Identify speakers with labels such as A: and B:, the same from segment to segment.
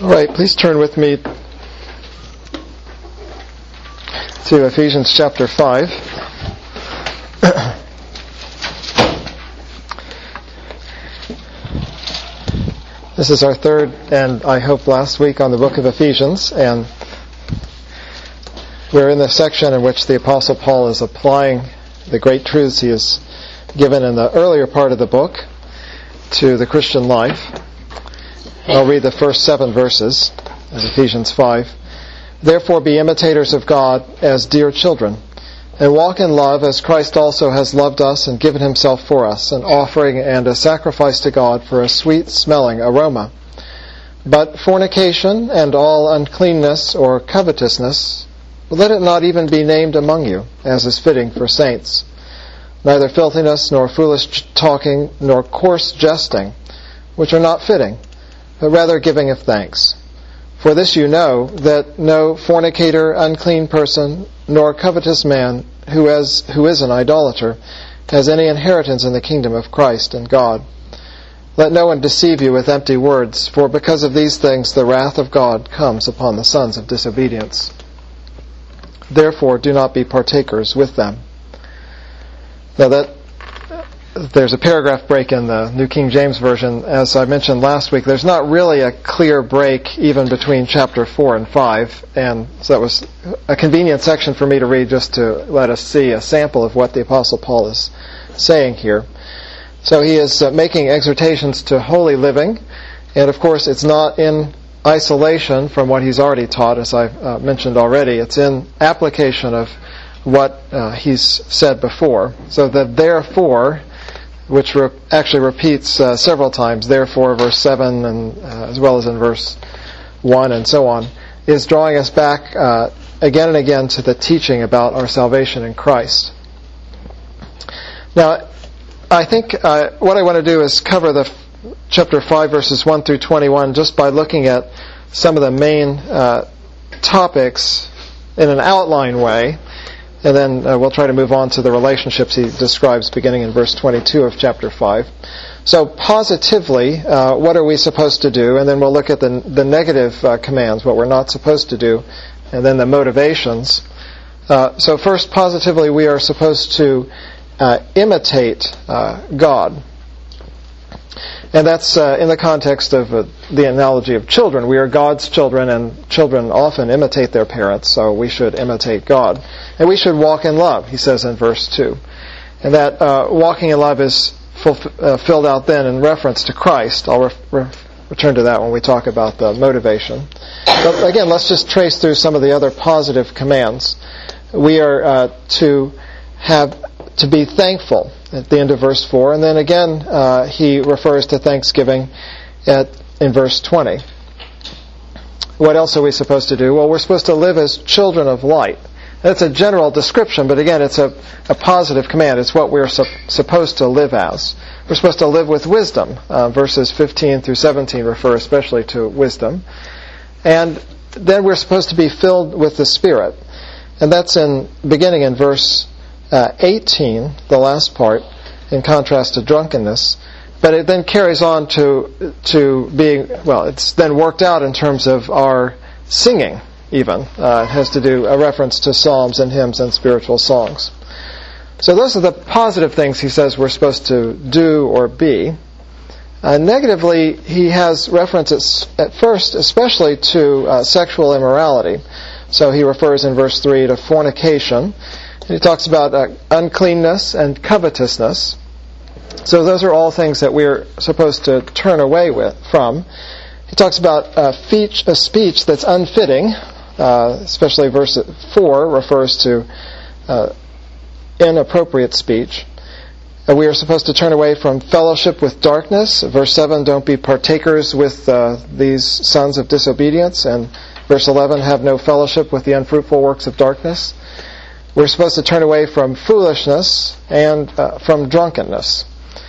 A: All right, please turn with me to Ephesians chapter 5. This is our third and I hope last week on the book of Ephesians, and we're in the section in which the Apostle Paul is applying the great truths he has given in the earlier part of the book to the Christian life. I'll read the first 7 verses of Ephesians 5. Therefore be imitators of God as dear children, and walk in love as Christ also has loved us and given himself for us, an offering and a sacrifice to God for a sweet-smelling aroma. But fornication and all uncleanness or covetousness, let it not even be named among you, as is fitting for saints. Neither filthiness, nor foolish talking, nor coarse jesting, which are not fitting, but rather giving of thanks. For this you know, that no fornicator, unclean person, nor covetous man who is an idolater has any inheritance in the kingdom of Christ and God. Let no one deceive you with empty words, for because of these things the wrath of God comes upon the sons of disobedience. Therefore do not be partakers with them. Now there's a paragraph break in the New King James Version. As I mentioned last week, there's not really a clear break even between chapter 4 and 5, and so that was a convenient section for me to read just to let us see a sample of what the Apostle Paul is saying here. So he is making exhortations to holy living, and of course it's not in isolation from what he's already taught, as I've mentioned already. It's in application of what he's said before. So the therefore, which actually repeats several times, therefore, verse 7, and as well as in verse 1 and so on, is drawing us back again and again to the teaching about our salvation in Christ. Now, I think what I want to do is cover the chapter 5, verses 1 through 21, just by looking at some of the main topics in an outline way. And then we'll try to move on to the relationships he describes beginning in verse 22 of chapter 5. So positively, what are we supposed to do? And then we'll look at the negative commands, what we're not supposed to do, and then the motivations. So first, positively, we are supposed to imitate God. And that's in the context of the analogy of children. We are God's children, and children often imitate their parents, so we should imitate God. And we should walk in love, he says in verse 2. And that walking in love is filled out then in reference to Christ. I'll return to that when we talk about the motivation. But again, let's just trace through some of the other positive commands. We are to be thankful at the end of verse 4, and then again he refers to thanksgiving in verse 20. What else are we supposed to do? Well, we're supposed to live as children of light. That's a general description, but again, it's a positive command. It's what we're supposed to live as. We're supposed to live with wisdom. Verses 15 through 17 refer especially to wisdom. And then we're supposed to be filled with the Spirit. And that's beginning in verse 18, the last part, in contrast to drunkenness. But it then carries on to being, well, it's then worked out in terms of our singing, even. It has to do a reference to psalms and hymns and spiritual songs. So those are the positive things he says we're supposed to do or be. Negatively, he has references at first, especially to sexual immorality. So he refers in verse 3 to fornication. He talks about uncleanness and covetousness. So those are all things that we're supposed to turn away from. He talks about a speech that's unfitting, especially verse 4 refers to inappropriate speech. We are supposed to turn away from fellowship with darkness. Verse 7, don't be partakers with these sons of disobedience. And verse 11, have no fellowship with the unfruitful works of darkness. We're supposed to turn away from foolishness and from drunkenness.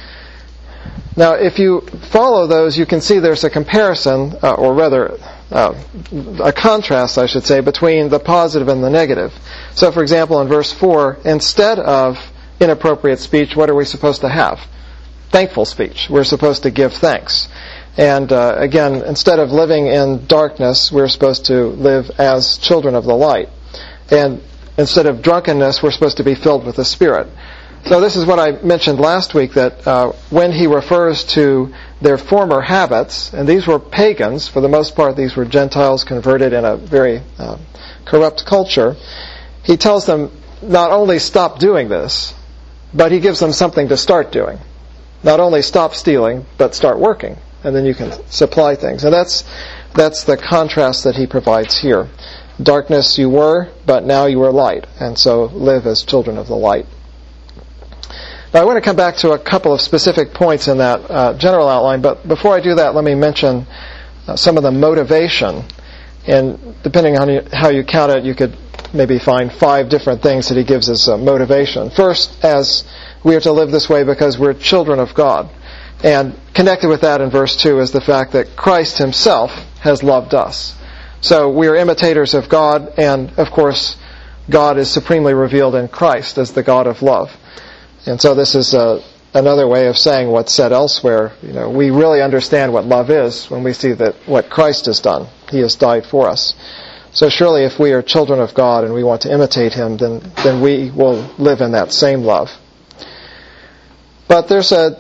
A: Now, if you follow those, you can see there's a comparison, or rather, a contrast, I should say, between the positive and the negative. So, for example, in verse 4, instead of inappropriate speech, what are we supposed to have? Thankful speech. We're supposed to give thanks. And again, instead of living in darkness, we're supposed to live as children of the light. And instead of drunkenness, we're supposed to be filled with the Spirit. So this is what I mentioned last week, that when he refers to their former habits, and these were pagans, for the most part these were Gentiles converted in a very corrupt culture, he tells them not only stop doing this, but he gives them something to start doing. Not only stop stealing, but start working, and then you can supply things. And that's the contrast that he provides here. Darkness you were, but now you are light, and so live as children of the light. Now I want to come back to a couple of specific points in that general outline, but before I do that, let me mention some of the motivation. And depending on how you count it, you could maybe find 5 different things that he gives as motivation. First, as we are to live this way because we're children of God. And connected with that in verse 2 is the fact that Christ himself has loved us. So we are imitators of God, and of course, God is supremely revealed in Christ as the God of love. And so this is another way of saying what's said elsewhere. We really understand what love is when we see that what Christ has done. He has died for us. So surely if we are children of God and we want to imitate him, then we will live in that same love. But there's a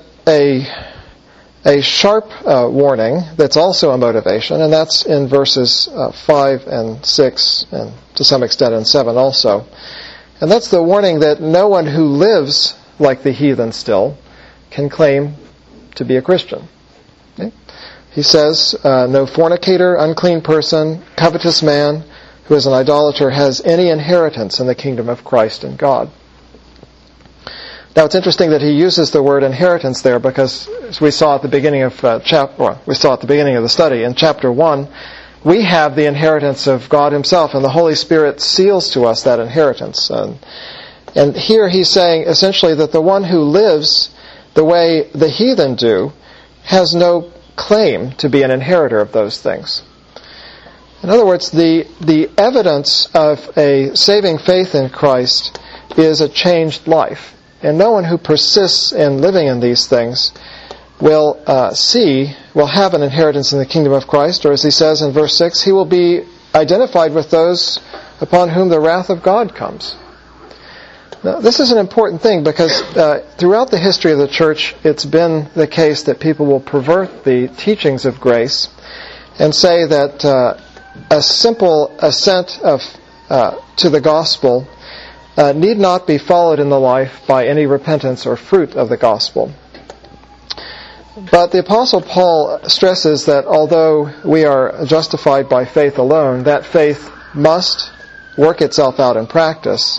A: sharp warning that's also a motivation, and that's in verses 5 and 6, and to some extent in 7 also. And that's the warning that no one who lives like the heathen still can claim to be a Christian. Okay? He says, no fornicator, unclean person, covetous man who is an idolater has any inheritance in the kingdom of Christ and God. Now it's interesting that he uses the word inheritance there, because as we saw at the beginning of the study in chapter 1, we have the inheritance of God himself, and the Holy Spirit seals to us that inheritance. And here he's saying essentially that the one who lives the way the heathen do has no claim to be an inheritor of those things. In other words, the evidence of a saving faith in Christ is a changed life. And no one who persists in living in these things will have an inheritance in the kingdom of Christ, or as he says in verse 6, he will be identified with those upon whom the wrath of God comes. Now, this is an important thing, because throughout the history of the church, it's been the case that people will pervert the teachings of grace and say that a simple assent to the gospel need not be followed in the life by any repentance or fruit of the gospel. But the Apostle Paul stresses that although we are justified by faith alone, that faith must work itself out in practice,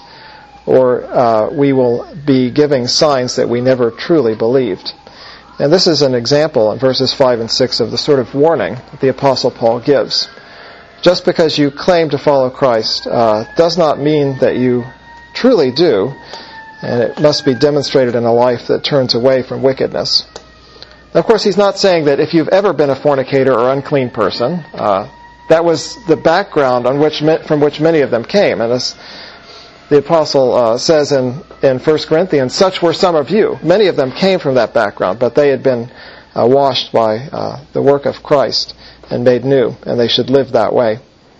A: or we will be giving signs that we never truly believed. And this is an example in verses 5 and 6 of the sort of warning that the Apostle Paul gives. Just because you claim to follow Christ does not mean that you truly do, and it must be demonstrated in a life that turns away from wickedness. Now, of course, he's not saying that if you've ever been a fornicator or unclean person, that was the background from which many of them came. And as the apostle says in 1 Corinthians, such were some of you. Many of them came from that background, but they had been washed by the work of Christ and made new, and they should live that way.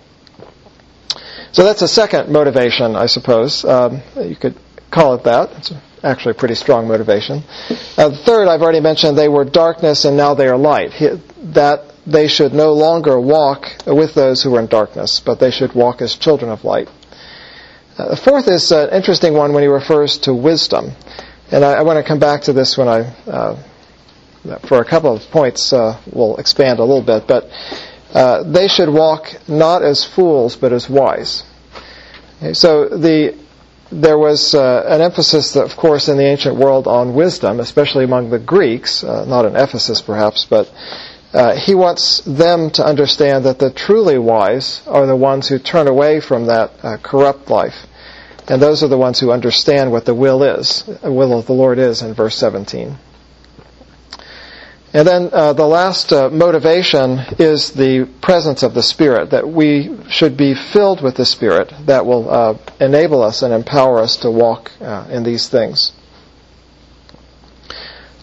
A: So that's a second motivation, I suppose. You could call it that. It's actually a pretty strong motivation. The third, I've already mentioned, they were darkness and now they are light. That they should no longer walk with those who are in darkness, but they should walk as children of light. The fourth is an interesting one when he refers to wisdom. And I want to come back to this when for a couple of points, we'll expand a little bit. But they should walk not as fools, but as wise. Okay, so there was an emphasis, of course, in the ancient world on wisdom, especially among the Greeks, not in Ephesus perhaps, but he wants them to understand that the truly wise are the ones who turn away from that corrupt life. And those are the ones who understand what the will of the Lord is in verse 17. And then the last motivation is the presence of the Spirit, that we should be filled with the Spirit that will enable us and empower us to walk in these things.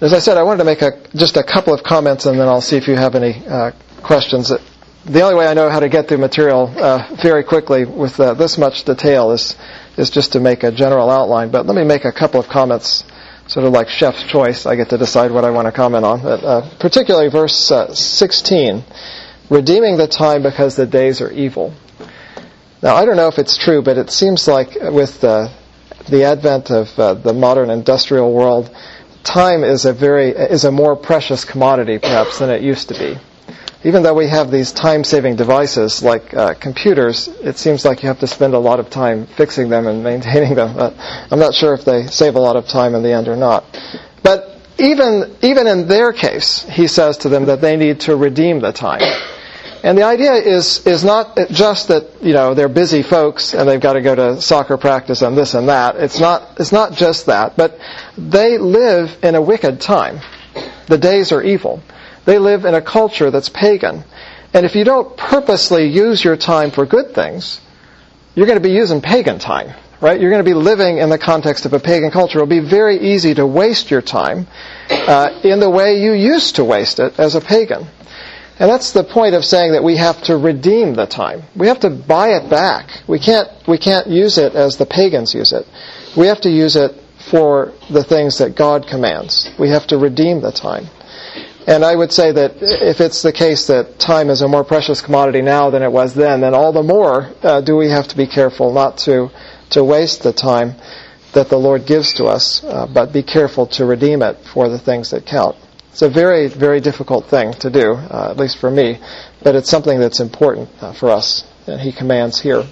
A: As I said, I wanted to make just a couple of comments, and then I'll see if you have any questions. The only way I know how to get through material very quickly with this much detail is just to make a general outline. But let me make a couple of comments, sort of like chef's choice. I get to decide what I want to comment on. But, particularly verse 16, redeeming the time because the days are evil. Now, I don't know if it's true, but it seems like with the advent of the modern industrial world, time is a more precious commodity, perhaps, than it used to be. Even though we have these time-saving devices like computers, it seems like you have to spend a lot of time fixing them and maintaining them. I'm not sure if they save a lot of time in the end or not. But even in their case, he says to them that they need to redeem the time. And the idea is not just that, they're busy folks and they've got to go to soccer practice and this and that. It's not just that, but they live in a wicked time. The days are evil. They live in a culture that's pagan. And if you don't purposely use your time for good things, you're going to be using pagan time, right? You're going to be living in the context of a pagan culture. It'll be very easy to waste your time in the way you used to waste it as a pagan. And that's the point of saying that we have to redeem the time. We have to buy it back. We can't use it as the pagans use it. We have to use it for the things that God commands. We have to redeem the time. And I would say that if it's the case that time is a more precious commodity now than it was then all the more do we have to be careful not to waste the time that the Lord gives to us, but be careful to redeem it for the things that count. It's a very, very difficult thing to do, at least for me, but it's something that's important for us, and he commands here.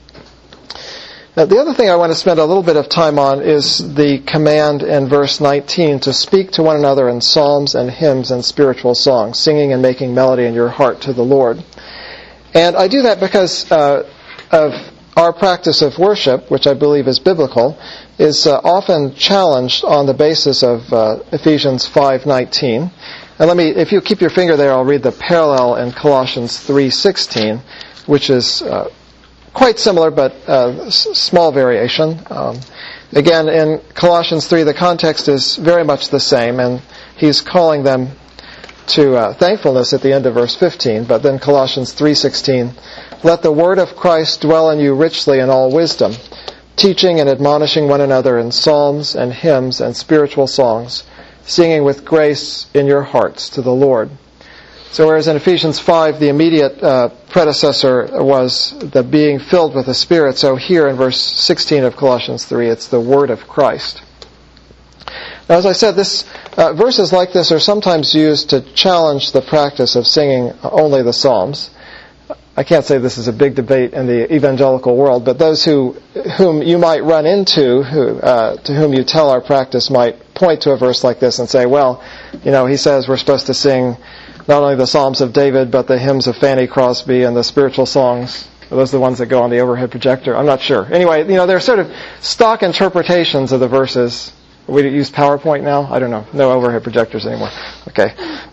A: Now, the other thing I want to spend a little bit of time on is the command in verse 19 to speak to one another in psalms and hymns and spiritual songs, singing and making melody in your heart to the Lord. And I do that because of our practice of worship, which I believe is biblical, is often challenged on the basis of Ephesians 5:19. And if you keep your finger there, I'll read the parallel in Colossians 3:16, which is quite similar, but small variation. Again, in Colossians 3, the context is very much the same, and he's calling them to thankfulness at the end of verse 15. But then Colossians 3:16, let the word of Christ dwell in you richly in all wisdom, teaching and admonishing one another in psalms and hymns and spiritual songs, singing with grace in your hearts to the Lord. So whereas in Ephesians 5, the immediate predecessor was the being filled with the Spirit, so here in verse 16 of Colossians 3, it's the Word of Christ. Now, as I said, verses like this are sometimes used to challenge the practice of singing only the Psalms. I can't say this is a big debate in the evangelical world, but those whom you might run into, to whom you tell our practice, might point to a verse like this and say, well, he says we're supposed to sing not only the Psalms of David, but the hymns of Fanny Crosby and the spiritual songs. Are those the ones that go on the overhead projector? I'm not sure. Anyway, they're sort of stock interpretations of the verses. We use PowerPoint now? I don't know. No overhead projectors anymore. Okay.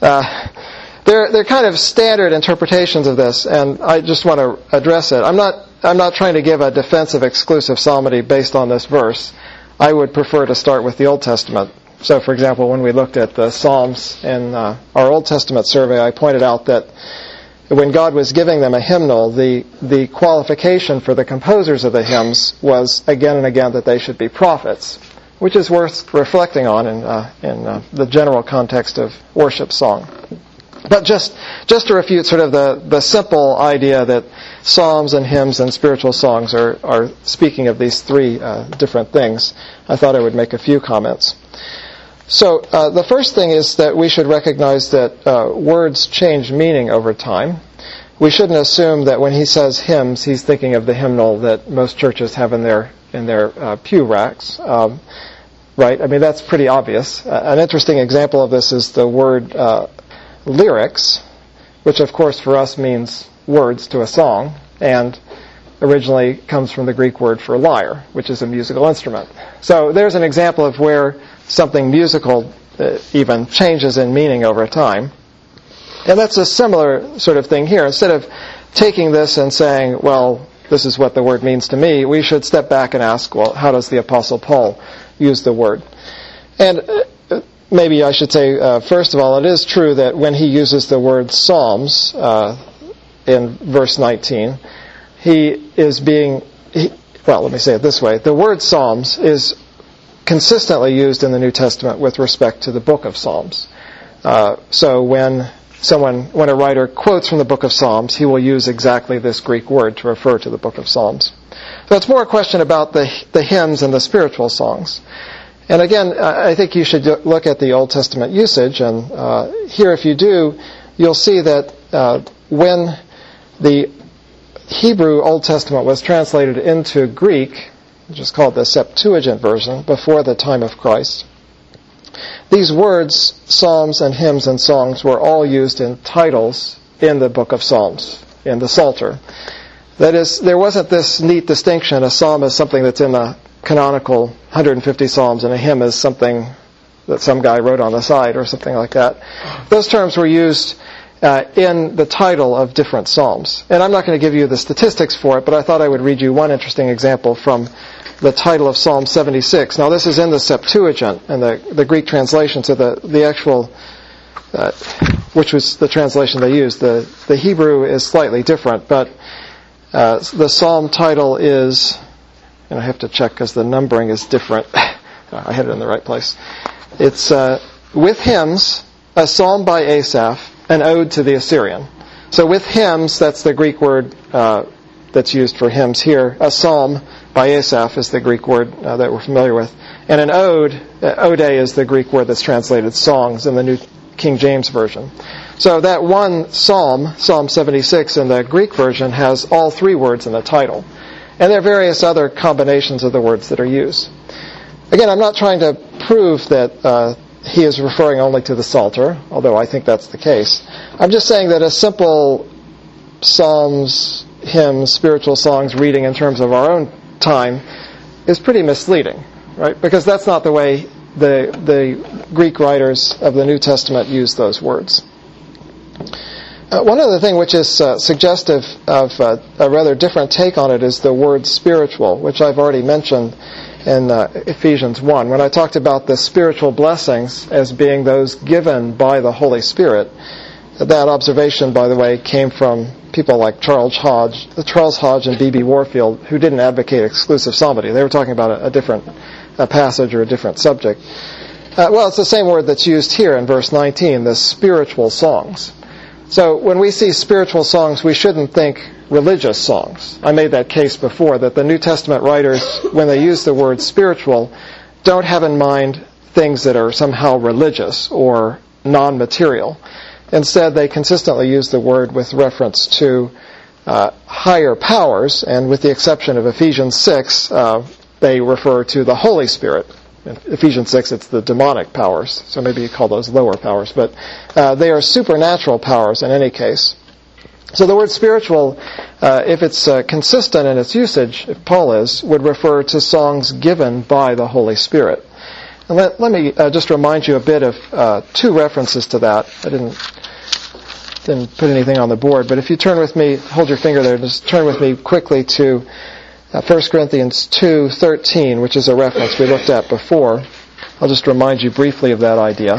A: They're kind of standard interpretations of this, and I just want to address it. I'm not trying to give a defense of exclusive psalmody based on this verse. I would prefer to start with the Old Testament. So, for example, when we looked at the Psalms in our Old Testament survey, I pointed out that when God was giving them a hymnal, the qualification for the composers of the hymns was again and again that they should be prophets, which is worth reflecting on in the general context of worship song. But just to refute sort of the simple idea that psalms and hymns and spiritual songs are speaking of these three different things, I thought I would make a few comments. So the first thing is that we should recognize that words change meaning over time. We shouldn't assume that when he says hymns, he's thinking of the hymnal that most churches have in their pew racks. Right? I mean, that's pretty obvious. An interesting example of this is the word lyrics, which of course for us means words to a song, and originally comes from the Greek word for lyre, which is a musical instrument. So there's an example of where something musical even changes in meaning over time. And that's a similar sort of thing here. Instead of taking this and saying, well, this is what the word means to me, we should step back and ask, well, how does the Apostle Paul use the word? And maybe I should say, first of all, it is true that when he uses the word psalms in verse 19, let me say it this way. The word psalms is consistently used in the New Testament with respect to the book of Psalms. So when a writer quotes from the book of Psalms, he will use exactly this Greek word to refer to the book of Psalms. So it's more a question about the hymns and the spiritual songs. And again, I think you should look at the Old Testament usage, and here if you do, you'll see that when the Hebrew Old Testament was translated into Greek, which is called the Septuagint version, before the time of Christ, these words, psalms and hymns and songs, were all used in titles in the book of Psalms, in the Psalter. That is, there wasn't this neat distinction. A psalm is something that's in the canonical 150 psalms, and a hymn is something that some guy wrote on the side or something like that. Those terms were used in the title of different psalms. And I'm not going to give you the statistics for it, but I thought I would read you one interesting example from the title of Psalm 76. Now this is in the Septuagint, and the Greek translation, so the actual, which was the translation they used. The Hebrew is slightly different, but the psalm title is, and I have to check because the numbering is different. I had it in the right place. It's with hymns, a psalm by Asaph, an ode to the Assyrian. So with hymns, that's the Greek word that's used for hymns here. A psalm by Asaph is the Greek word that we're familiar with. And an ode, ode is the Greek word that's translated songs in the New King James Version. So that one psalm, Psalm 76 in the Greek version, has all three words in the title. And there are various other combinations of the words that are used. Again, I'm not trying to prove that he is referring only to the Psalter, although I think that's the case. I'm just saying that a simple psalms, hymns, spiritual songs reading in terms of our own time is pretty misleading, right? Because that's not the way the Greek writers of the New Testament use those words. One other thing which is suggestive of a rather different take on it is the word spiritual, which I've already mentioned in Ephesians 1. When I talked about the spiritual blessings as being those given by the Holy Spirit, that observation, by the way, came from people like Charles Hodge and B.B. Warfield, who didn't advocate exclusive psalmody. They were talking about a different passage or a different subject. Well, it's the same word that's used here in verse 19, the spiritual songs. So when we see spiritual songs, we shouldn't think religious songs. I made that case before, that the New Testament writers, when they use the word spiritual, don't have in mind things that are somehow religious or non-material. Instead, they consistently use the word with reference to higher powers, and with the exception of Ephesians 6, they refer to the Holy Spirit. In Ephesians 6, it's the demonic powers, so maybe you call those lower powers, but they are supernatural powers in any case. So the word spiritual, if it's consistent in its usage, if Paul is, would refer to songs given by the Holy Spirit. And let me just remind you a bit of two references to that. I didn't put anything on the board, but if you turn with me, hold your finger there, just turn with me quickly to 1 Corinthians 2:13, which is a reference we looked at before. I'll just remind you briefly of that idea.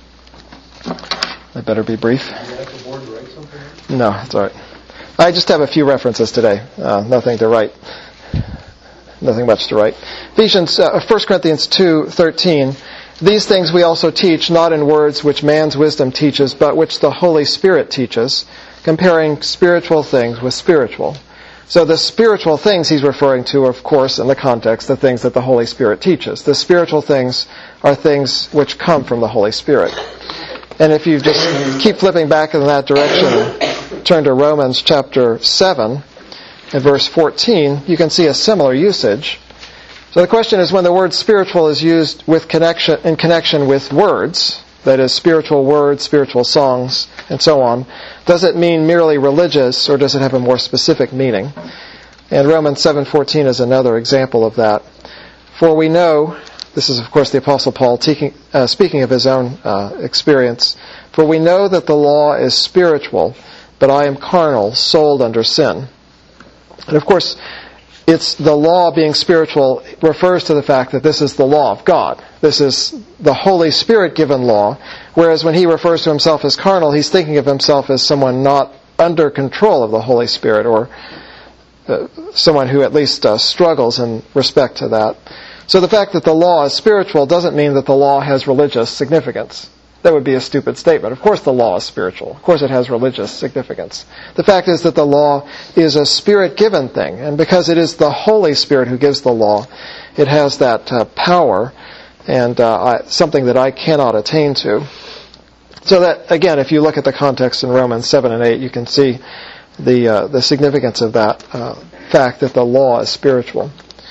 A: I better be brief. No, it's all right. I just have a few references today. Nothing to write. Nothing much to write. 1 Corinthians 2:13. These things we also teach, not in words which man's wisdom teaches, but which the Holy Spirit teaches, comparing spiritual things with spiritual. So the spiritual things he's referring to, of course, in the context, the things that the Holy Spirit teaches. The spiritual things are things which come from the Holy Spirit. And if you just keep flipping back in that direction, turn to Romans chapter 7 and verse 14, you can see a similar usage. So the question is, when the word spiritual is used in connection with words, that is, spiritual words, spiritual songs, and so on, does it mean merely religious, or does it have a more specific meaning? And Romans 7:14 is another example of that. For we know, this is of course the Apostle Paul speaking of his own experience, for we know that the law is spiritual, but I am carnal, sold under sin. And of course, it's the law being spiritual refers to the fact that this is the law of God. This is the Holy Spirit-given law, whereas when he refers to himself as carnal, he's thinking of himself as someone not under control of the Holy Spirit, or someone who at least struggles in respect to that. So the fact that the law is spiritual doesn't mean that the law has religious significance. That would be a stupid statement. Of course the law is spiritual. Of course it has religious significance. The fact is that the law is a Spirit-given thing, and because it is the Holy Spirit who gives the law, it has that power, and something that I cannot attain to. So that, again, if you look at the context in Romans 7 and 8, you can see the significance of that fact that the law is spiritual.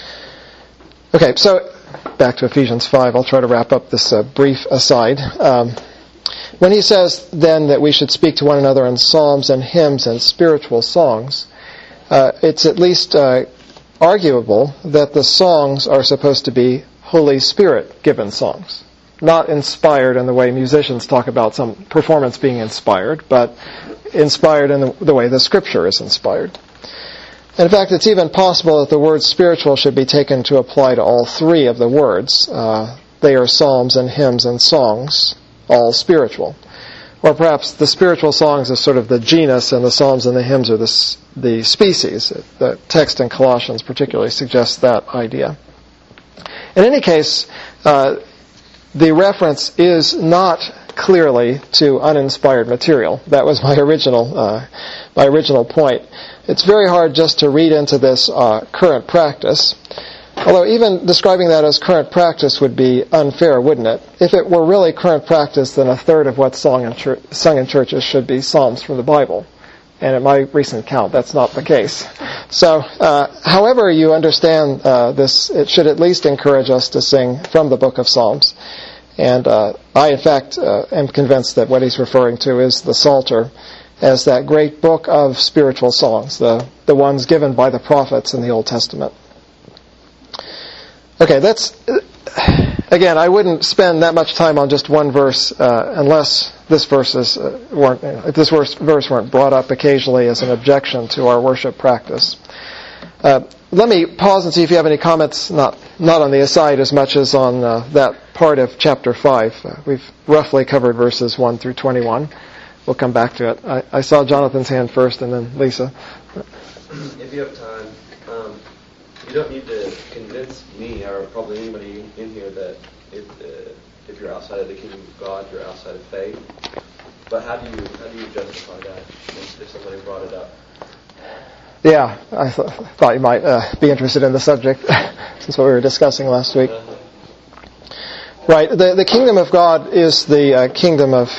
A: Okay, so back to Ephesians 5. I'll try to wrap up this brief aside. When he says, then, that we should speak to one another in psalms and hymns and spiritual songs, it's at least arguable that the songs are supposed to be Holy Spirit-given songs. Not inspired in the way musicians talk about some performance being inspired, but inspired in the way the Scripture is inspired. In fact, it's even possible that the word spiritual should be taken to apply to all three of the words. They are psalms and hymns and songs, all spiritual. Or perhaps the spiritual songs is sort of the genus, and the psalms and the hymns are the species. The text in Colossians particularly suggests that idea. In any case, the reference is not clearly to uninspired material. That was my original point. It's very hard just to read into this current practice. Although even describing that as current practice would be unfair, wouldn't it? If it were really current practice, then a third of what's sung in churches should be psalms from the Bible. And at my recent count, that's not the case. So, however you understand this, it should at least encourage us to sing from the book of Psalms. And I, in fact, am convinced that what he's referring to is the Psalter as that great book of spiritual songs, the ones given by the prophets in the Old Testament. Okay, again, I wouldn't spend that much time on just one verse unless this verse weren't brought up occasionally as an objection to our worship practice. Let me pause and see if you have any comments, not on the aside as much as on that part of chapter 5. We've roughly covered verses 1 through 21. We'll come back to it. I saw Jonathan's hand first, and then Lisa.
B: If you have time, you don't need to convince me or probably anybody in here that if you're outside of the kingdom of God, you're outside of faith. But how do you justify that if somebody brought it up?
A: Yeah, I thought you might be interested in the subject since what we were discussing last week. Right, the kingdom of God is the kingdom of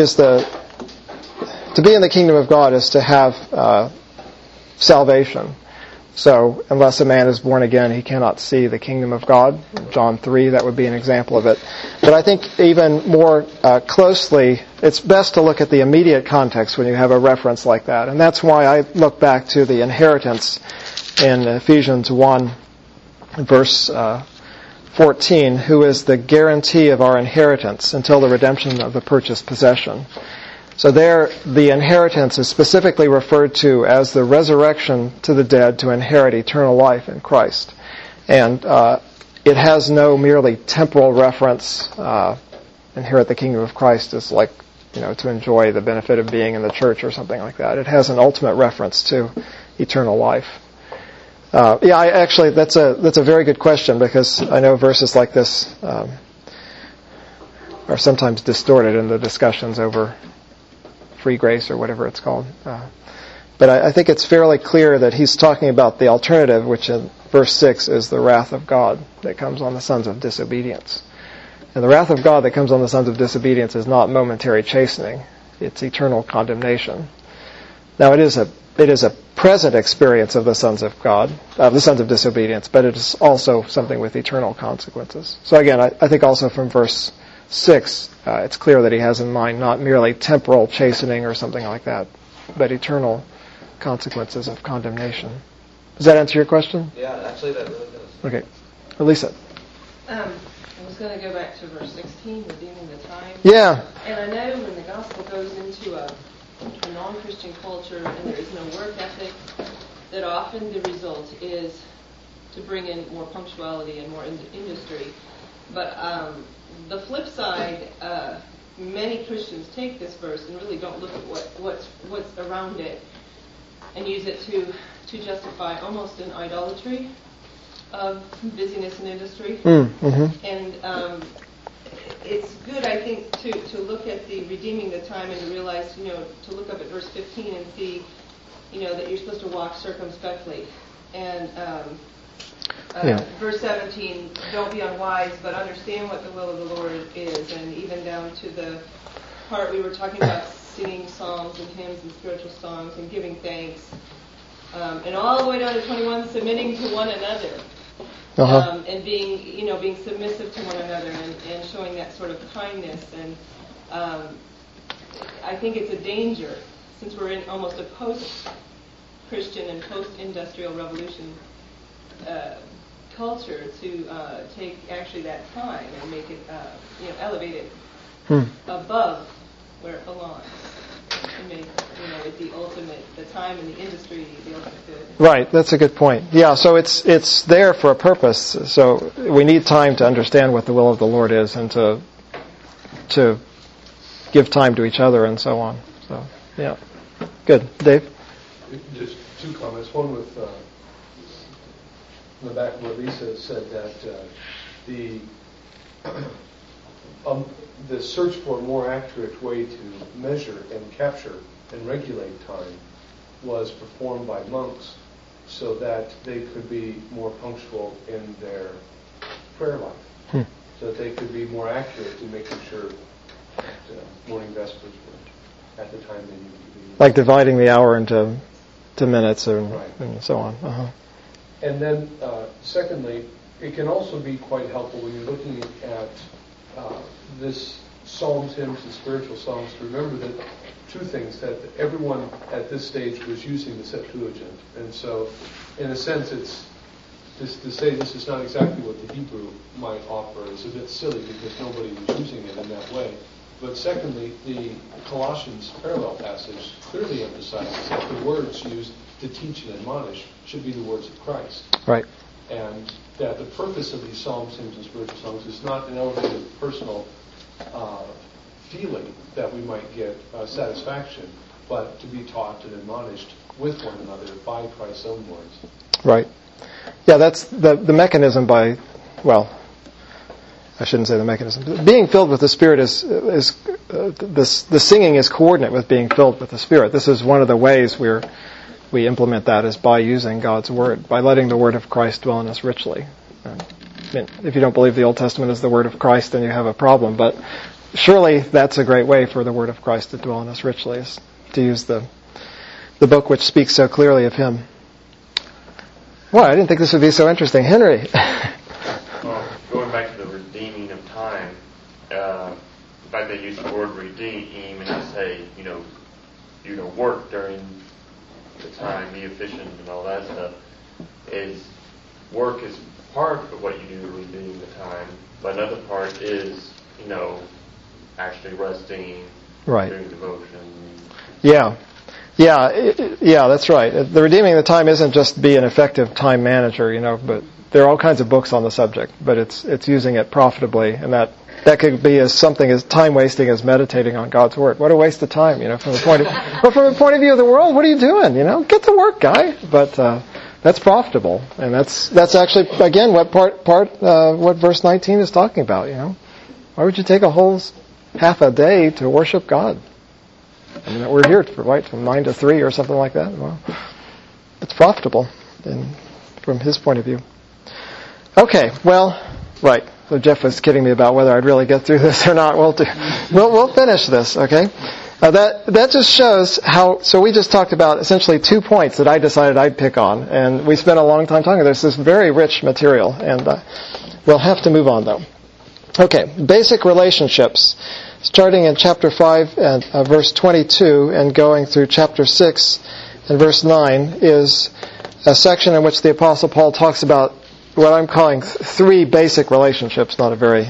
A: to be in the kingdom of God is to have salvation. So, unless a man is born again, he cannot see the kingdom of God. John 3, that would be an example of it. But I think even more closely, it's best to look at the immediate context when you have a reference like that. And that's why I look back to the inheritance in Ephesians 1, verse 14, who is the guarantee of our inheritance until the redemption of the purchased possession. So there, the inheritance is specifically referred to as the resurrection to the dead to inherit eternal life in Christ. And it has no merely temporal reference. Inherit the kingdom of Christ is like, to enjoy the benefit of being in the church or something like that. It has an ultimate reference to eternal life. Actually, that's a very good question, because I know verses like this are sometimes distorted in the discussions over free grace or whatever it's called. But I think it's fairly clear that he's talking about the alternative, which in verse 6 is the wrath of God that comes on the sons of disobedience. And the wrath of God that comes on the sons of disobedience is not momentary chastening. It's eternal condemnation. Now it is a present experience of the sons of God, the sons of disobedience, but it is also something with eternal consequences. So again, I think also from verse 6, it's clear that he has in mind not merely temporal chastening or something like that, but eternal consequences of condemnation. Does that answer your question?
B: Yeah, actually that really does.
A: Okay. Lisa.
C: I was going to go back to verse 16, redeeming the time.
A: Yeah.
C: And I know when the gospel goes into a non-Christian culture and there is no work ethic, that often the result is to bring in more punctuality and more industry. But the flip side, many Christians take this verse and really don't look at what's around it and use it to justify almost an idolatry of busyness and industry.
A: Mm-hmm.
C: And it's good, I think, to look at the redeeming the time and to realize, to look up at verse 15 and see, that you're supposed to walk circumspectly. And verse 17, don't be unwise, but understand what the will of the Lord is. And even down to the part we were talking about, singing psalms and hymns and spiritual songs and giving thanks. And all the way down to 21, submitting to one another.
A: Uh-huh.
C: And being submissive to one another and showing that sort of kindness. And I think it's a danger, since we're in almost a post-Christian and post-industrial revolution culture, to take actually that time and make it, elevate it above where it belongs. To make, it the ultimate, the time and the industry, the ultimate good.
A: Right, that's a good point. Yeah, so it's there for a purpose. So we need time to understand what the will of the Lord is and to give time to each other and so on. So, yeah. Good. Dave?
D: Just two comments. One with in the back of what Lisa said, that the search for a more accurate way to measure and capture and regulate time was performed by monks so that they could be more punctual in their prayer life, so that they could be more accurate in making sure that morning vespers were at the time they needed to be.
A: Like dividing the hour into minutes and so on. Uh-huh.
D: And then, secondly, it can also be quite helpful when you're looking at this psalms, hymns, and spiritual songs to remember that two things, that everyone at this stage was using the Septuagint. And so, in a sense, it's to say this is not exactly what the Hebrew might offer is a bit silly because nobody was using it in that way. But secondly, the Colossians parallel passage clearly emphasizes that the words used to teach and admonish should be the words of Christ.
A: Right.
D: And that the purpose of these psalms, hymns, and spiritual songs is not an elevated personal feeling that we might get satisfaction, but to be taught and admonished with one another by Christ's own words. Right.
A: Yeah, that's the mechanism by, well, I shouldn't say the mechanism. Being filled with the Spirit is the singing is coordinate with being filled with the Spirit. This is one of the ways we implement that is by using God's Word, by letting the Word of Christ dwell in us richly. I mean, if you don't believe the Old Testament is the Word of Christ, then you have a problem. But surely that's a great way for the Word of Christ to dwell in us richly, is to use the book which speaks so clearly of Him. Boy, I didn't think this would be so interesting. Henry.
E: Well, going back to the redeeming of time, the fact that you use the word redeem and you say, work during the time, be efficient and all that stuff, work is part of what you do to redeem the time, but another part is, actually resting, doing devotion.
A: Yeah, that's right. The redeeming the time isn't just be an effective time manager, but there are all kinds of books on the subject, but it's using it profitably, and that could be as something as time wasting as meditating on God's Word. What a waste of time, from the point of view of the world. What are you doing? Get to work, guy. But that's profitable, and that's actually again what what verse 19 is talking about. Why would you take a whole half a day to worship God? I mean, we're here from 9 to 3 or something like that. Well, it's profitable, from his point of view. Okay, well, right. So Jeff was kidding me about whether I'd really get through this or not. We'll finish this, okay? That just shows how. So we just talked about essentially 2 points that I decided I'd pick on, and we spent a long time talking. There's this very rich material, and we'll have to move on though. Okay, basic relationships. Starting in chapter 5 and verse 22 and going through chapter 6 and verse 9 is a section in which the Apostle Paul talks about what I'm calling 3 basic relationships, not a very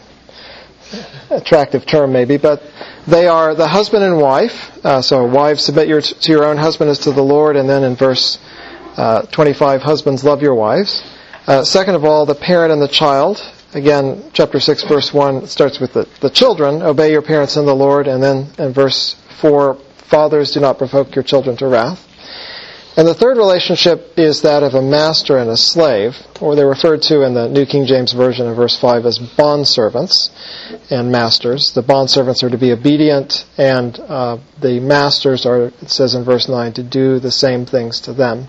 A: attractive term maybe, but they are the husband and wife. So wives, submit to your own husband as to the Lord, and then in verse 25, husbands, love your wives. Second of all, the parent and the child. Again, chapter 6, verse 1 starts with the children. Obey your parents in the Lord. And then in verse 4, fathers, do not provoke your children to wrath. And the third relationship is that of a master and a slave, or they're referred to in the New King James Version in verse 5 as bondservants and masters. The bondservants are to be obedient, and the masters are, it says in verse 9, to do the same things to them.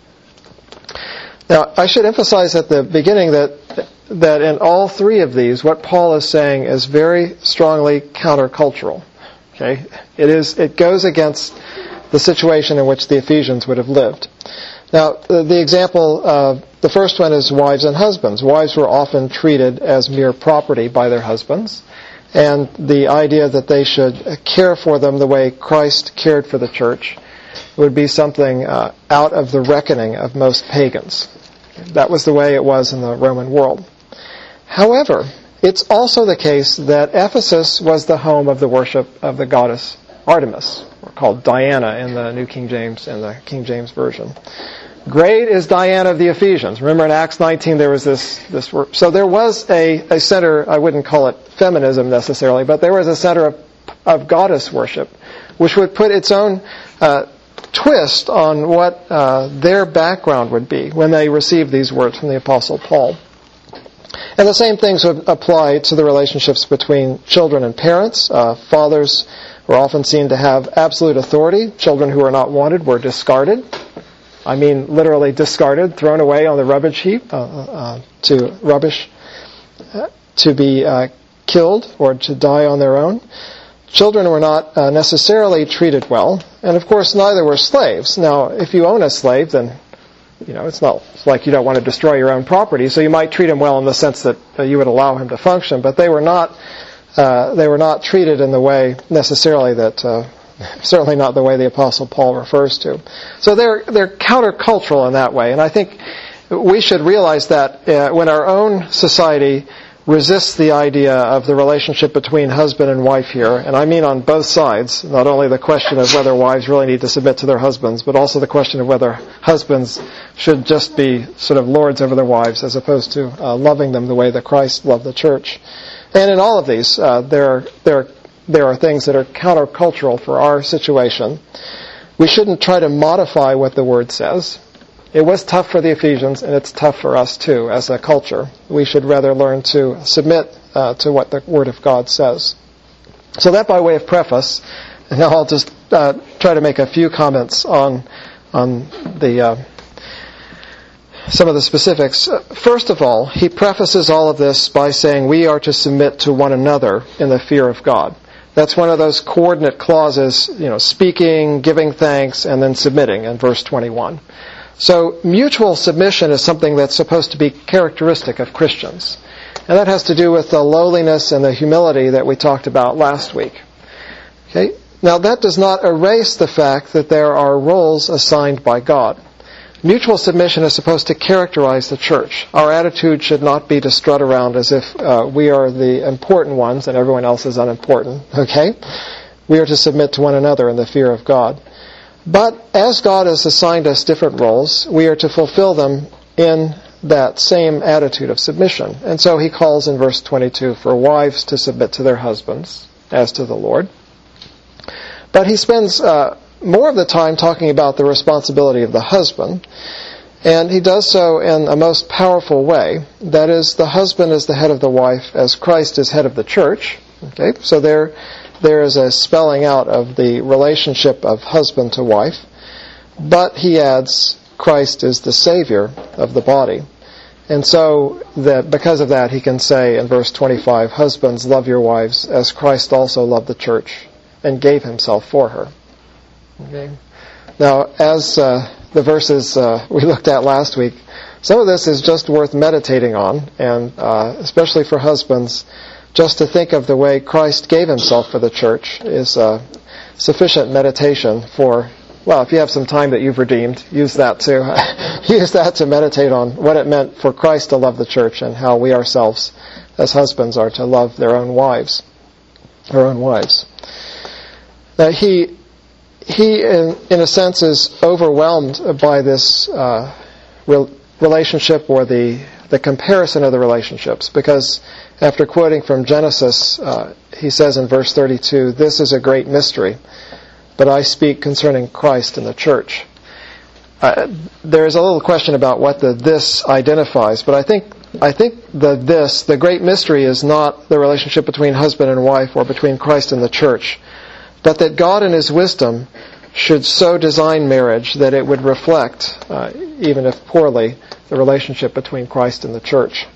A: Now, I should emphasize at the beginning that in all three of these, what Paul is saying is very strongly countercultural. Okay? It goes against the situation in which the Ephesians would have lived. Now, the example, the first one is wives and husbands. Wives were often treated as mere property by their husbands, and the idea that they should care for them the way Christ cared for the church would be something out of the reckoning of most pagans. That was the way it was in the Roman world. However, it's also the case that Ephesus was the home of the worship of the goddess Artemis, or called Diana in the New King James and the King James Version. Great is Diana of the Ephesians. Remember in Acts 19 there was this work. So there was a center, I wouldn't call it feminism necessarily, but there was a center of goddess worship, which would put its own twist on what their background would be when they received these words from the Apostle Paul. And the same things would apply to the relationships between children and parents. Fathers were often seen to have absolute authority. Children who were not wanted were discarded. I mean, literally discarded, thrown away on the rubbish heap to be killed or to die on their own. Children were not necessarily treated well, and of course neither were slaves. Now, if you own a slave, then it's not like you don't want to destroy your own property, so you might treat him well in the sense that you would allow him to function, but they were not treated in the way necessarily that, certainly not the way the Apostle Paul refers to. So they're countercultural in that way, and I think we should realize that when our own society resists the idea of the relationship between husband and wife here, and I mean on both sides, not only the question of whether wives really need to submit to their husbands, but also the question of whether husbands should just be sort of lords over their wives as opposed to loving them the way that Christ loved the church. And in all of these, there are things that are countercultural for our situation. We shouldn't try to modify what the Word says. It was tough for the Ephesians, and it's tough for us too as a culture. We should rather learn to submit to what the Word of God says. So that by way of preface, and now I'll just try to make a few comments on the some of the specifics. First of all, he prefaces all of this by saying we are to submit to one another in the fear of God. That's one of those coordinate clauses, speaking, giving thanks, and then submitting in verse 21. So mutual submission is something that's supposed to be characteristic of Christians. And that has to do with the lowliness and the humility that we talked about last week. Okay? Now that does not erase the fact that there are roles assigned by God. Mutual submission is supposed to characterize the church. Our attitude should not be to strut around as if we are the important ones and everyone else is unimportant. Okay? We are to submit to one another in the fear of God. But as God has assigned us different roles, we are to fulfill them in that same attitude of submission. And so he calls in verse 22 for wives to submit to their husbands as to the Lord. But he spends more of the time talking about the responsibility of the husband, and he does so in a most powerful way. That is, the husband is the head of the wife as Christ is head of the church. Okay, so there is a spelling out of the relationship of husband to wife, but he adds Christ is the Savior of the body. And so that because of that he can say in verse 25, husbands, love your wives as Christ also loved the church and gave himself for her. Okay. Now, as the verses we looked at last week, some of this is just worth meditating on, and especially for husbands, just to think of the way Christ gave himself for the church is sufficient meditation for, well, if you have some time that you've redeemed, use that to meditate on what it meant for Christ to love the church and how we ourselves as husbands are to love our own wives. Now, he in a sense is overwhelmed by this relationship or the comparison of the relationships, because after quoting from Genesis, he says in verse 32, "This is a great mystery, but I speak concerning Christ and the church." There is a little question about what the "this" identifies, but I think the great mystery is not the relationship between husband and wife or between Christ and the church, but that God in His wisdom should so design marriage that it would reflect, even if poorly, the relationship between Christ and the church.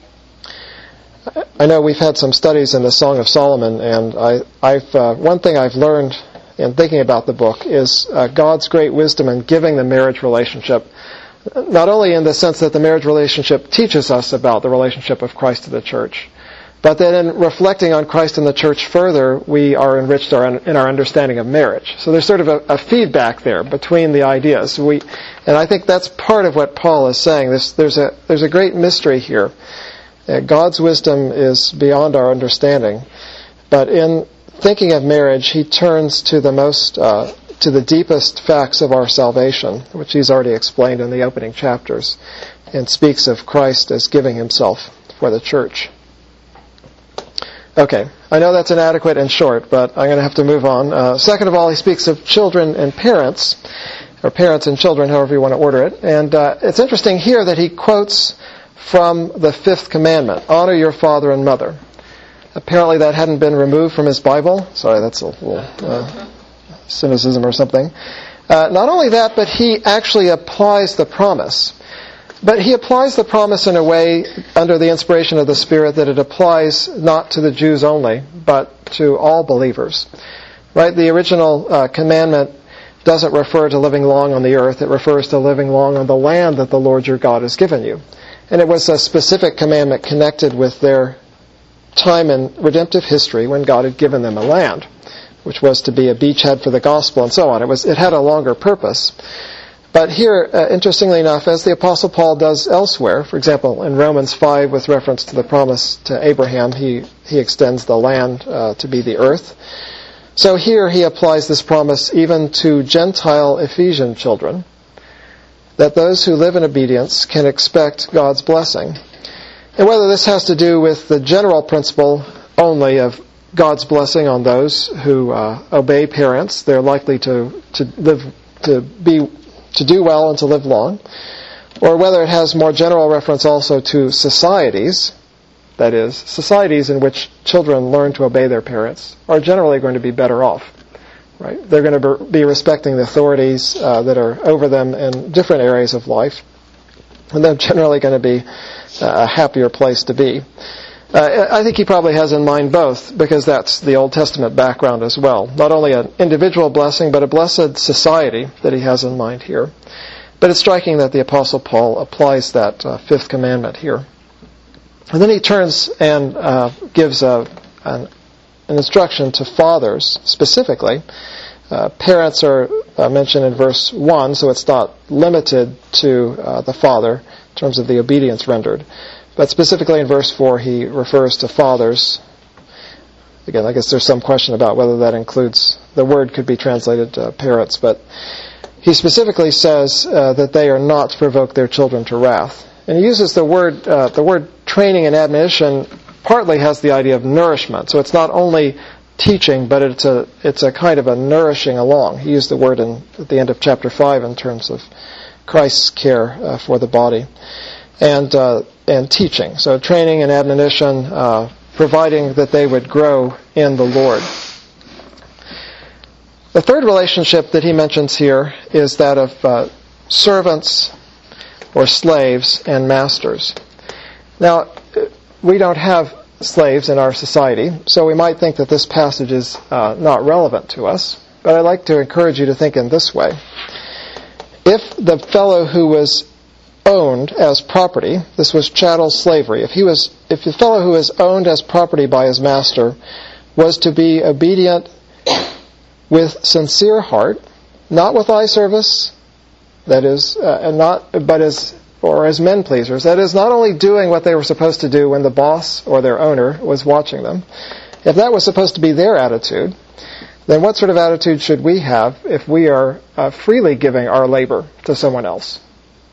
A: I know we've had some studies in the Song of Solomon, and one thing I've learned in thinking about the book is God's great wisdom in giving the marriage relationship, not only in the sense that the marriage relationship teaches us about the relationship of Christ to the church, but that in reflecting on Christ and the church further, we are enriched in our understanding of marriage. So there's sort of a feedback there between the ideas. And I think that's part of what Paul is saying. There's a great mystery here. God's wisdom is beyond our understanding. But in thinking of marriage, he turns to the deepest facts of our salvation, which he's already explained in the opening chapters, and speaks of Christ as giving himself for the church. Okay, I know that's inadequate and short, but I'm going to have to move on. Second of all, he speaks of children and parents, or parents and children, however you want to order it. And it's interesting here that he quotes from the fifth commandment, "Honor your father and mother." Apparently that hadn't been removed from his Bible. Sorry, that's a little cynicism or something. Not only that, but he actually applies the promise. But he applies the promise in a way, under the inspiration of the Spirit, that it applies not to the Jews only, but to all believers. Right? The original commandment doesn't refer to living long on the earth. It refers to living long on the land that the Lord your God has given you. And it was a specific commandment connected with their time in redemptive history when God had given them a land, which was to be a beachhead for the gospel and so on. It had a longer purpose. But here, interestingly enough, as the Apostle Paul does elsewhere, for example, in Romans 5, with reference to the promise to Abraham, he extends the land to be the earth. So here he applies this promise even to Gentile Ephesian children, that those who live in obedience can expect God's blessing. And whether this has to do with the general principle only of God's blessing on those who obey parents, they're likely to do well and to live long, or whether it has more general reference also to societies, that is, societies in which children learn to obey their parents are generally going to be better off. Right? They're going to be respecting the authorities that are over them in different areas of life, and they're generally going to be a happier place to be. I think he probably has in mind both, because that's the Old Testament background as well. Not only an individual blessing, but a blessed society that he has in mind here. But it's striking that the Apostle Paul applies that fifth commandment here. And then he turns and gives an instruction to fathers specifically. Parents are mentioned in verse 1, so it's not limited to the father in terms of the obedience rendered. But specifically in verse 4, he refers to fathers. Again, I guess there's some question about whether that includes, the word could be translated parents, but he specifically says that they are not to provoke their children to wrath. And he uses the word training and admonition partly has the idea of nourishment. So it's not only teaching, but it's a kind of a nourishing along. He used the word at the end of chapter 5 in terms of Christ's care for the body. And teaching. So training and admonition, providing that they would grow in the Lord. The third relationship that he mentions here is that of servants or slaves and masters. Now, we don't have slaves in our society, so we might think that this passage is not relevant to us, but I'd like to encourage you to think in this way. If the fellow who was owned as property, this was chattel slavery, if the fellow who was owned as property by his master was to be obedient with sincere heart, not with eye service, that is, as men pleasers, that is, not only doing what they were supposed to do when the boss or their owner was watching them, if that was supposed to be their attitude, then what sort of attitude should we have if we are freely giving our labor to someone else?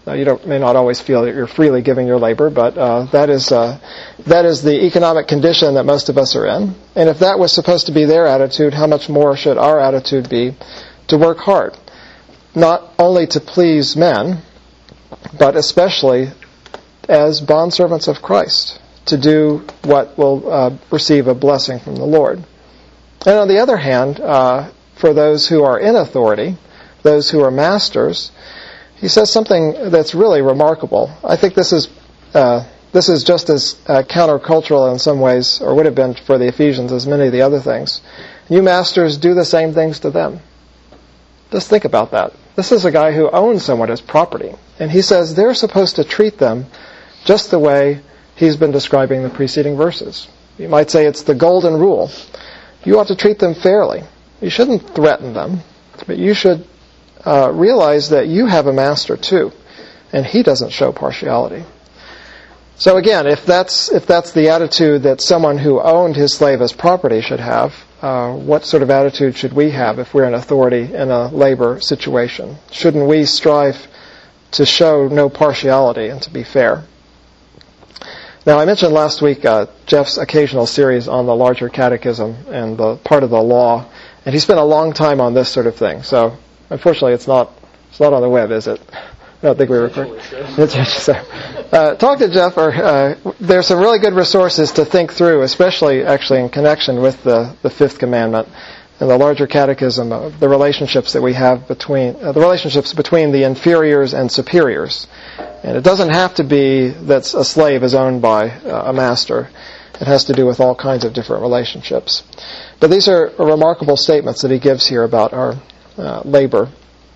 A: Now, you may not always feel that you're freely giving your labor, but that is the economic condition that most of us are in. And if that was supposed to be their attitude, how much more should our attitude be to work hard? Not only to please men, but especially as bondservants of Christ, to do what will receive a blessing from the Lord. And on the other hand, for those who are in authority, those who are masters, he says something that's really remarkable. I think this is just as countercultural in some ways, or would have been for the Ephesians, as many of the other things. You masters, do the same things to them. Just think about that. This is a guy who owns someone as property. And he says they're supposed to treat them just the way he's been describing the preceding verses. You might say it's the golden rule. You ought to treat them fairly. You shouldn't threaten them, but you should realize that you have a master too, and he doesn't show partiality. So again, if that's the attitude that someone who owned his slave as property should have, what sort of attitude should we have if we're in authority in a labor situation? Shouldn't we strive to show no partiality and to be fair? Now, I mentioned last week Jeff's occasional series on the larger catechism and the part of the law, and he spent a long time on this sort of thing. So, unfortunately, it's not on the web, is it? I don't think we record. Talk to Jeff. There's some really good resources to think through, especially actually in connection with the Fifth Commandment and the larger catechism, the relationships that we have between the inferiors and superiors. And it doesn't have to be that a slave is owned by a master. It has to do with all kinds of different relationships. But these are remarkable statements that he gives here about our labor.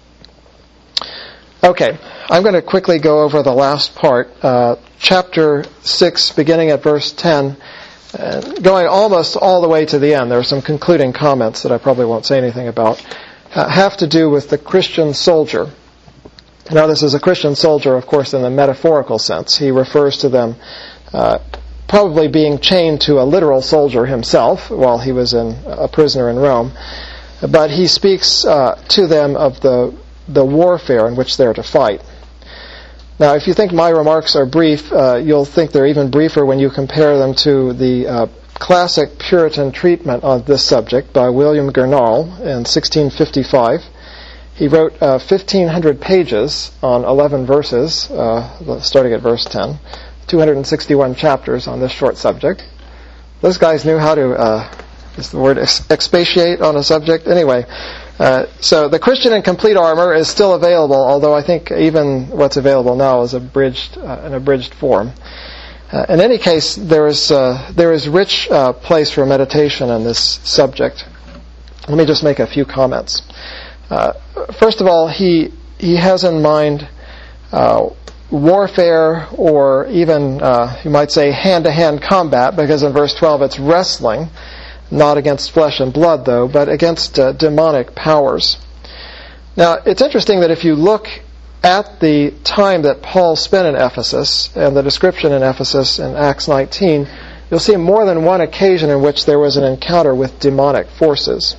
A: Okay, I'm going to quickly go over the last part, chapter 6, beginning at verse 10, going almost all the way to the end. There are some concluding comments that I probably won't say anything about, have to do with the Christian soldier. Now, this is a Christian soldier, of course, in the metaphorical sense. He refers to them probably being chained to a literal soldier himself while he was a prisoner in Rome. But he speaks to them of the warfare in which they're to fight. Now, if you think my remarks are brief, you'll think they're even briefer when you compare them to the classic Puritan treatment on this subject by William Gurnall in 1655. He wrote 1,500 pages on 11 verses, starting at verse 10, 261 chapters on this short subject. Those guys knew how to, is the word expatiate on a subject? Anyway, so the Christian in complete armor is still available, although I think even what's available now is an abridged form. In any case, there is rich place for meditation on this subject. Let me just make a few comments. First of all, he has in mind warfare, or even you might say hand-to-hand combat, because in verse 12 it's wrestling, not against flesh and blood though, but against demonic powers. Now, it's interesting that if you look at the time that Paul spent in Ephesus, and the description in Ephesus in Acts 19, you'll see more than one occasion in which there was an encounter with demonic forces.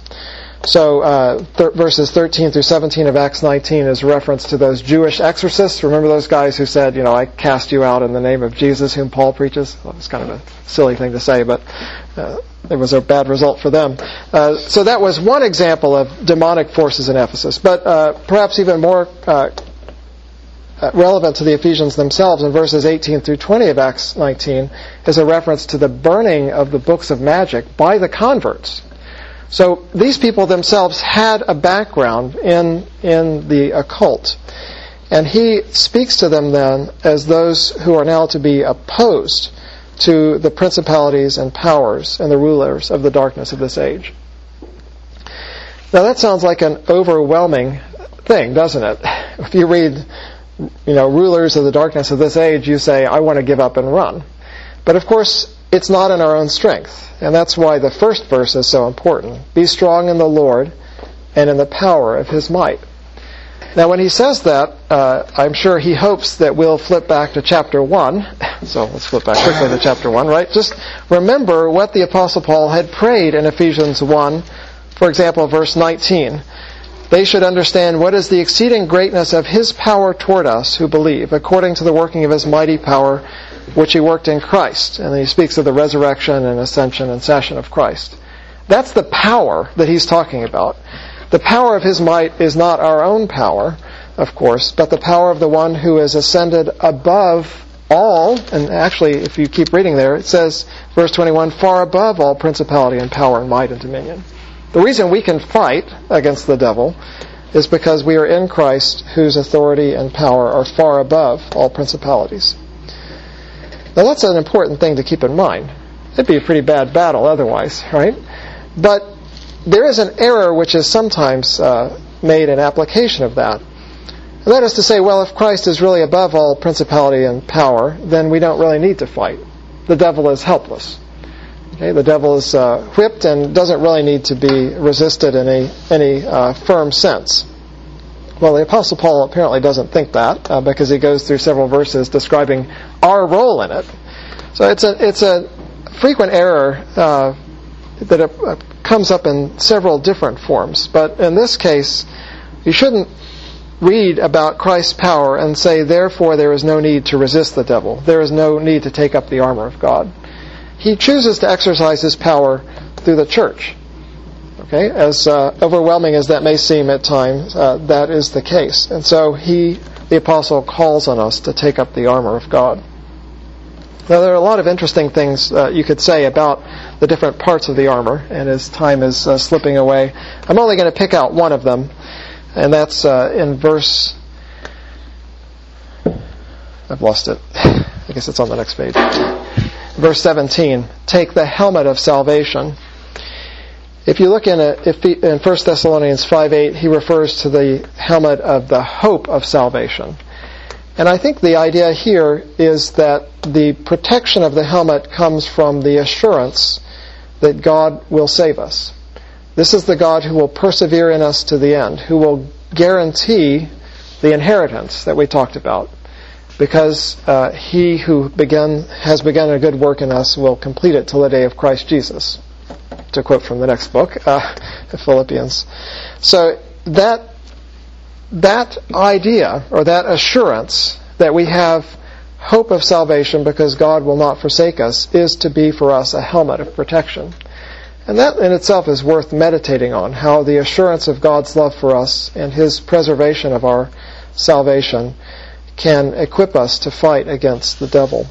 A: So verses 13 through 17 of Acts 19 is reference to those Jewish exorcists. Remember those guys who said, I cast you out in the name of Jesus whom Paul preaches? Well, it's kind of a silly thing to say, but it was a bad result for them. So that was one example of demonic forces in Ephesus. But perhaps even more relevant to the Ephesians themselves, in verses 18 through 20 of Acts 19, is a reference to the burning of the books of magic by the converts. So these people themselves had a background in the occult. And he speaks to them then as those who are now to be opposed to the principalities and powers and the rulers of the darkness of this age. Now that sounds like an overwhelming thing, doesn't it? If you read, rulers of the darkness of this age, you say, I want to give up and run. But of course, it's not in our own strength. And that's why the first verse is so important. Be strong in the Lord and in the power of His might. Now when he says that, I'm sure he hopes that we'll flip back to chapter 1. So let's flip back quickly to chapter 1, right? Just remember what the Apostle Paul had prayed in Ephesians 1, for example, verse 19. they should understand what is the exceeding greatness of His power toward us who believe, according to the working of His mighty power, which He worked in Christ. And then he speaks of the resurrection and ascension and session of Christ. That's the power that he's talking about. The power of His might is not our own power, of course, but the power of the one who is ascended above all. And actually, if you keep reading there, it says, verse 21, far above all principality and power and might and dominion. The reason we can fight against the devil is because we are in Christ, whose authority and power are far above all principalities. Now that's an important thing to keep in mind. It'd be a pretty bad battle otherwise, right? But there is an error which is sometimes made in application of that. And that is to say, well, if Christ is really above all principality and power, then we don't really need to fight. The devil is helpless. Okay? The devil is whipped and doesn't really need to be resisted in any firm sense. Well, the Apostle Paul apparently doesn't think that because he goes through several verses describing our role in it. So it's a frequent error that comes up in several different forms. But in this case, you shouldn't read about Christ's power and say, therefore there is no need to resist the devil. There is no need to take up the armor of God. He chooses to exercise His power through the church. Okay, as overwhelming as that may seem at times, that is the case. And so the apostle, calls on us to take up the armor of God. Now, there are a lot of interesting things you could say about the different parts of the armor, and as time is slipping away, I'm only going to pick out one of them, and that's in verse... I've lost it. I guess it's on the next page. Verse 17, take the helmet of salvation. If you look in 1 Thessalonians 5:8, he refers to the helmet of the hope of salvation. And I think the idea here is that the protection of the helmet comes from the assurance that God will save us. This is the God who will persevere in us to the end, who will guarantee the inheritance that we talked about, because He who has begun a good work in us will complete it till the day of Christ Jesus, to quote from the next book, Philippians. So that idea, or that assurance that we have hope of salvation because God will not forsake us, is to be for us a helmet of protection. And that in itself is worth meditating on, how the assurance of God's love for us and His preservation of our salvation can equip us to fight against the devil.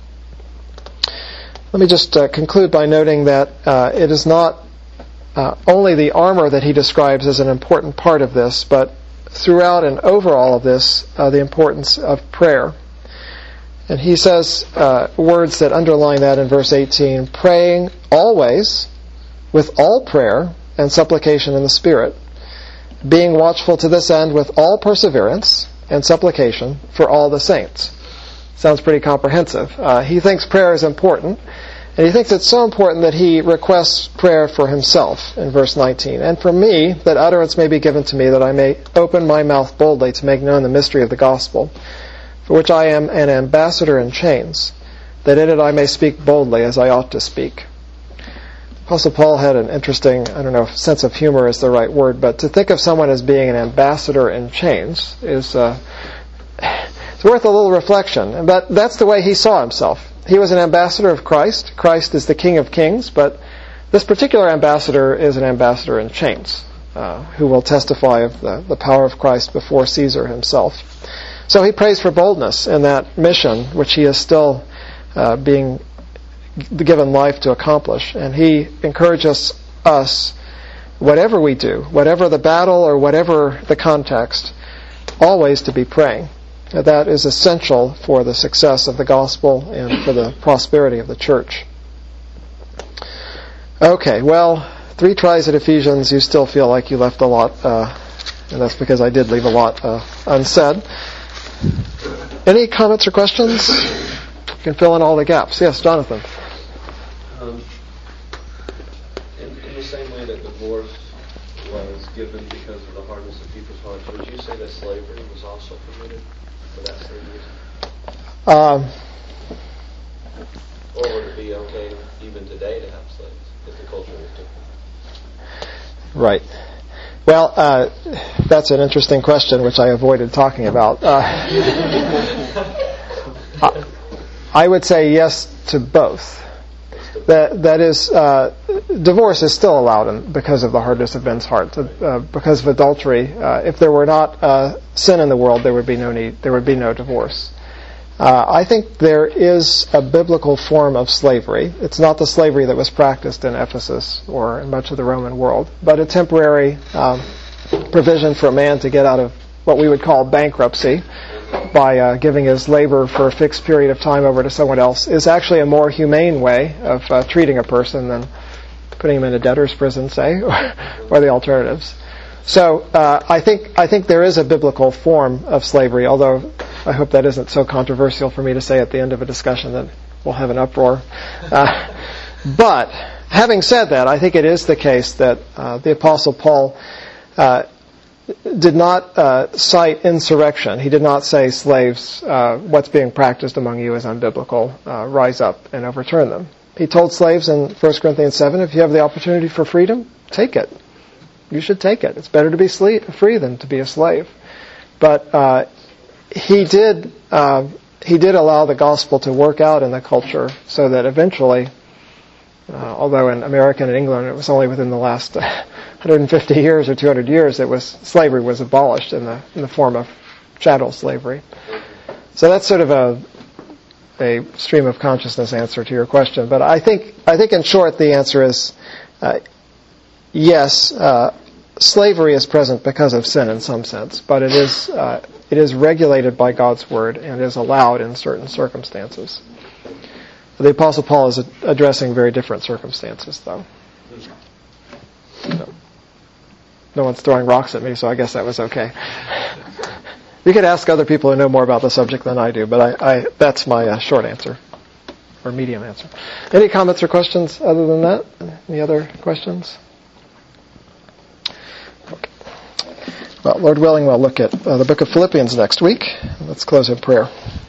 A: Let me just conclude by noting that it is not only the armor that he describes as an important part of this, but throughout and over all of this, the importance of prayer. And he says words that underline that in verse 18, praying always with all prayer and supplication in the Spirit, being watchful to this end with all perseverance and supplication for all the saints. Sounds pretty comprehensive. He thinks prayer is important, and he thinks it's so important that he requests prayer for himself in verse 19. And for me, that utterance may be given to me, that I may open my mouth boldly to make known the mystery of the gospel, for which I am an ambassador in chains, that in it I may speak boldly as I ought to speak. Apostle Paul had an interesting, I don't know if sense of humor is the right word, but to think of someone as being an ambassador in chains is it's worth a little reflection. But that's the way he saw himself. He was an ambassador of Christ. Christ is the King of Kings, but this particular ambassador is an ambassador in chains, who will testify of the power of Christ before Caesar himself. So he prays for boldness in that mission, which he is still being given life to accomplish. And he encourages us, whatever we do, whatever the battle or whatever the context, always to be praying. That is essential for the success of the gospel and for the prosperity of the church. Okay, well, 3 tries at Ephesians, you still feel like you left a lot, and that's because I did leave a lot unsaid. Any comments or questions? You can fill in all the gaps. Yes, Jonathan.
B: In the same way that divorce was given because of the hardness of people's hearts, would you say that slavery was also permitted for that same reason? Or would it be okay even today to have slaves if the culture was different?
A: Right. Well, that's an interesting question, which I avoided talking about. I would say yes to both. That is, divorce is still allowed because of the hardness of men's heart, because of adultery. If there were not sin in the world, there would be no divorce. I think there is a biblical form of slavery. It's not the slavery that was practiced in Ephesus or in much of the Roman world, but a temporary provision for a man to get out of what we would call bankruptcy by giving his labor for a fixed period of time over to someone else is actually a more humane way of treating a person than putting him in a debtor's prison, say, or the alternatives. So I think there is a biblical form of slavery, although I hope that isn't so controversial for me to say at the end of a discussion that we'll have an uproar. But having said that, I think it is the case that the Apostle Paul did not cite insurrection. He did not say, slaves, what's being practiced among you is unbiblical. Rise up and overturn them. He told slaves in 1 Corinthians 7, if you have the opportunity for freedom, take it. You should take it. It's better to be free than to be a slave. But he did allow the gospel to work out in the culture so that eventually, although in America and England it was only within the last 150 years or 200 years slavery was abolished in the form of chattel slavery. So that's sort of a stream of consciousness answer to your question. But I think in short the answer is yes. Slavery is present because of sin in some sense, but it is regulated by God's word and is allowed in certain circumstances. The Apostle Paul is addressing very different circumstances, though. So, no one's throwing rocks at me, so I guess that was okay. You could ask other people who know more about the subject than I do, but that's my short answer, or medium answer. Any comments or questions other than that? Any other questions? Okay. Well, Lord willing, we'll look at the book of Philippians next week. Let's close in prayer.